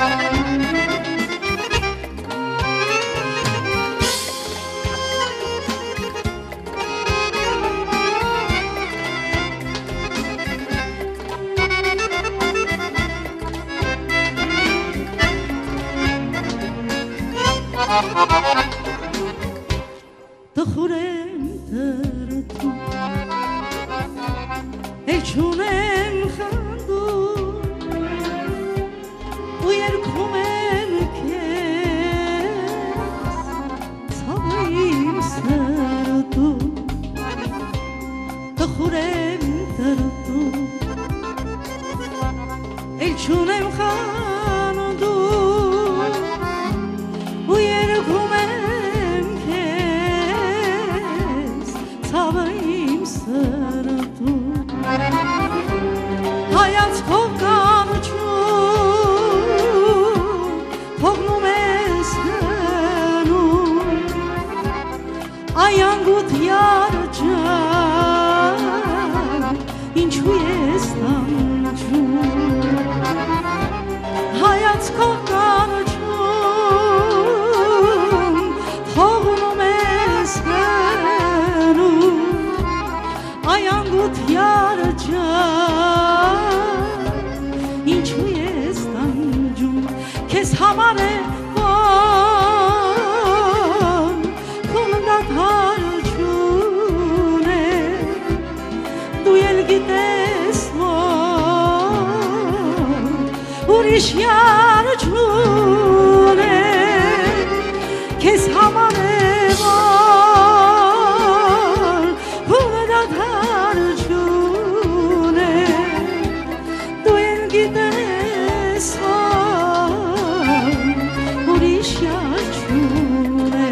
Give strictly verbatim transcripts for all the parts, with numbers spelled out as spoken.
دخورم در تو ای چونم خندو ویر کمم کس سایم سر تو دخورم در تو ای چونم خندو ویر کمم Tavayım sarıldı Hayat kokkan uçum Tognum eskenum Ayangut yarcan İnçu yestancum Hayat kokkan uçum Tognum eskenum Ayangut yarcan İnçu yestancum Kes hamare van Kumda tarcune Duyel gides van Uriş yarcune Kes hamare van Kumda tarcune Duyel gides van Uriş yarcune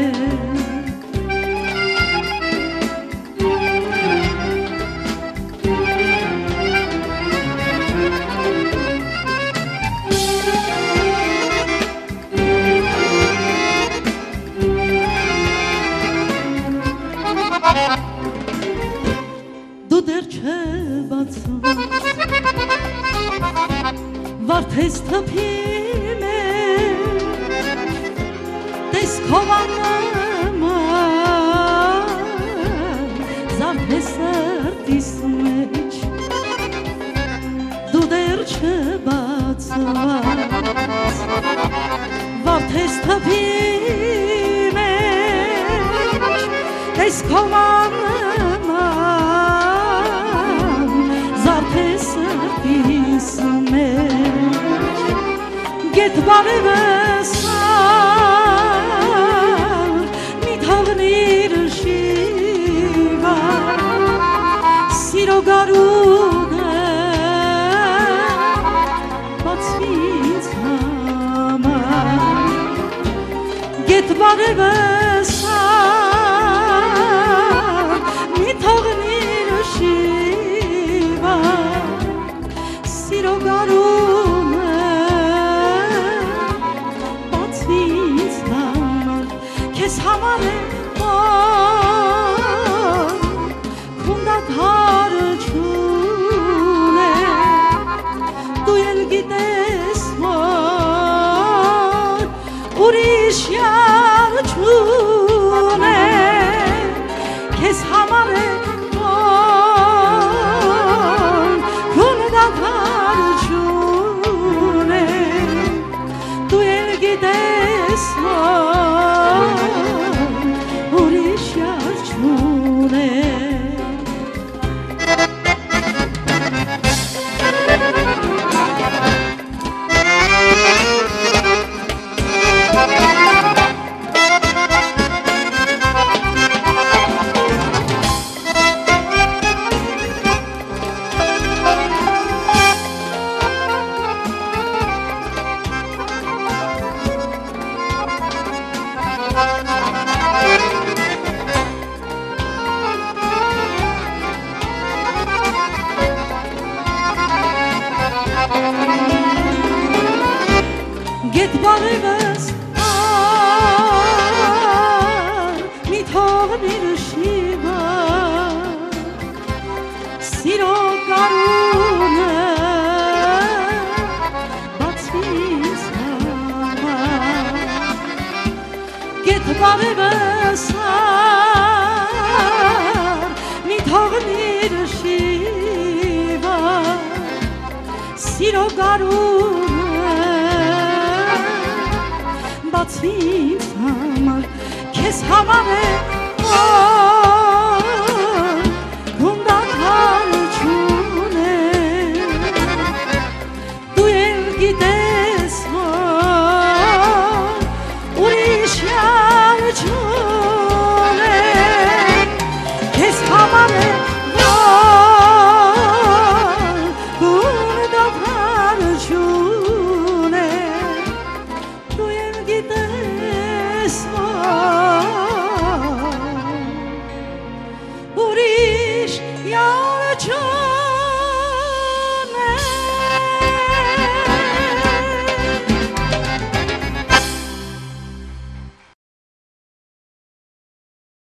Du derçe batmaz Var tez tapime Tez kovanlama Zar peser dismeç Du derçe batmaz Var tez tapime Tez kovanlama Get bari vesar Mitavnir shiva Siro garude Batsvitama Get bari vesar Mitavnir shiva Siro garude Kes hamare var Kunda tarcune Duyel gides var Uriş yarcune Kes hamare var Kunda tarcune Duyel gides var Uriş yarcune Get bari vesar Mitavnir shiva Siro garune Batsvitama բարևասար մի թողնիր շիվա սիրո գարունը բաց ինձ համար քեզ համար է գունդակալ չունե դու էլ գիտես որ ուրիշ յար չունե քեզ համար է գունդակալ չունե դու էլ գիտես որ ուրիշ յար չունե